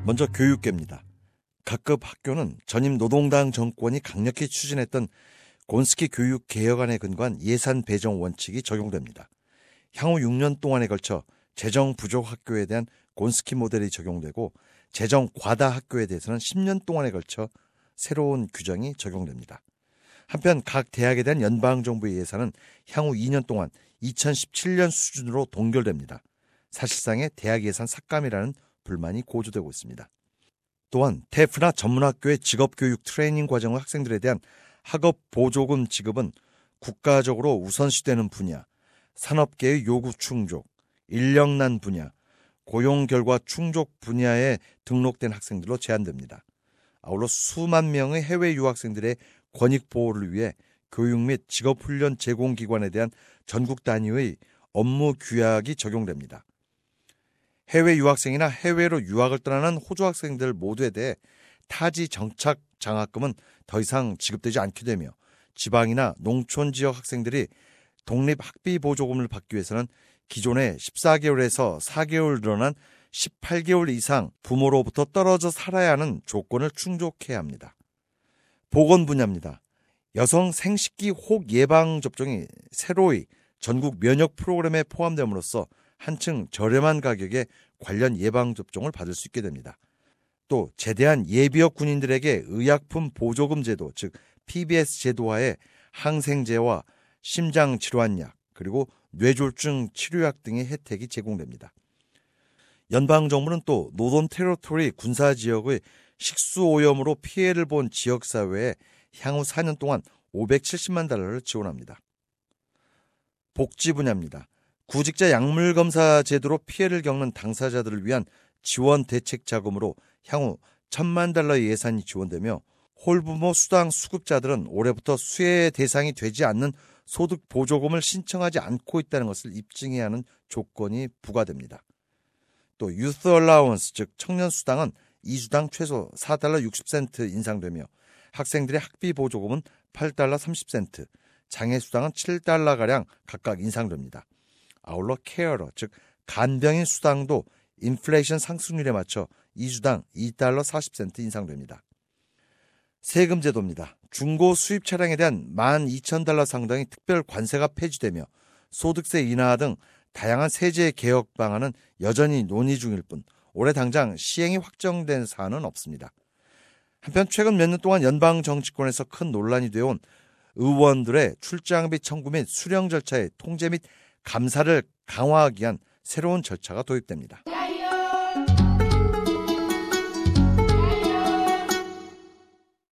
먼저 교육계입니다. 각급 학교는 전임 노동당 정권이 강력히 추진했던 곤스키 교육 개혁안에 근거한 예산 배정 원칙이 적용됩니다. 향후 6년 동안에 걸쳐 재정 부족 학교에 대한 곤스키 모델이 적용되고 재정 과다 학교에 대해서는 10년 동안에 걸쳐 새로운 규정이 적용됩니다. 한편 각 대학에 대한 연방정부의 예산은 향후 2년 동안 2017년 수준으로 동결됩니다. 사실상의 대학 예산 삭감이라는 불만이 고조되고 있습니다. 또한 TEF나 전문학교의 직업교육 트레이닝 과정 학생들에 대한 학업 보조금 지급은 국가적으로 우선시되는 분야, 산업계의 요구 충족, 인력난 분야, 고용 결과 충족 분야에 등록된 학생들로 제한됩니다. 아울러 수만 명의 해외 유학생들의 권익 보호를 위해 교육 및 직업훈련 제공기관에 대한 전국 단위의 업무 규약이 적용됩니다. 해외 유학생이나 해외로 유학을 떠나는 호주 학생들 모두에 대해 타지 정착 장학금은 더 이상 지급되지 않게 되며 지방이나 농촌 지역 학생들이 독립 학비 보조금을 받기 위해서는 기존의 14개월에서 4개월 늘어난 18개월 이상 부모로부터 떨어져 살아야 하는 조건을 충족해야 합니다. 보건 분야입니다. 여성 생식기 혹 예방접종이 새로이 전국 면역 프로그램에 포함됨으로써 한층 저렴한 가격에 관련 예방접종을 받을 수 있게 됩니다. 또 제대한 예비역 군인들에게 의약품 보조금 제도, 즉 PBS 제도하에 항생제와 심장질환약, 그리고 뇌졸중 치료약 등의 혜택이 제공됩니다. 연방정부는 또 노던 테리토리 군사지역의 식수오염으로 피해를 본 지역사회에 향후 4년 동안 570만 달러를 지원합니다. 복지 분야입니다. 구직자 약물검사 제도로 피해를 겪는 당사자들을 위한 지원 대책 자금으로 향후 1,000만 달러의 예산이 지원되며 홀부모 수당 수급자들은 올해부터 수혜 대상이 되지 않는 소득 보조금을 신청하지 않고 있다는 것을 입증해야 하는 조건이 부과됩니다. 또 유스 얼라운스, 즉 청년 수당은 2주당 최소 4달러 60센트 인상되며 학생들의 학비 보조금은 8달러 30센트, 장애 수당은 7달러가량 각각 인상됩니다. 아울러 케어러, 즉 간병인 수당도 인플레이션 상승률에 맞춰 2주당 2달러 40센트 인상됩니다. 세금 제도입니다. 중고 수입 차량에 대한 12,000달러 상당의 특별 관세가 폐지되며 소득세 인하 등 다양한 세제 개혁 방안은 여전히 논의 중일 뿐 올해 당장 시행이 확정된 사안은 없습니다. 한편 최근 몇 년 동안 연방 정치권에서 큰 논란이 되어온 의원들의 출장비 청구 및 수령 절차의 통제 및 감사를 강화하기 위한 새로운 절차가 도입됩니다.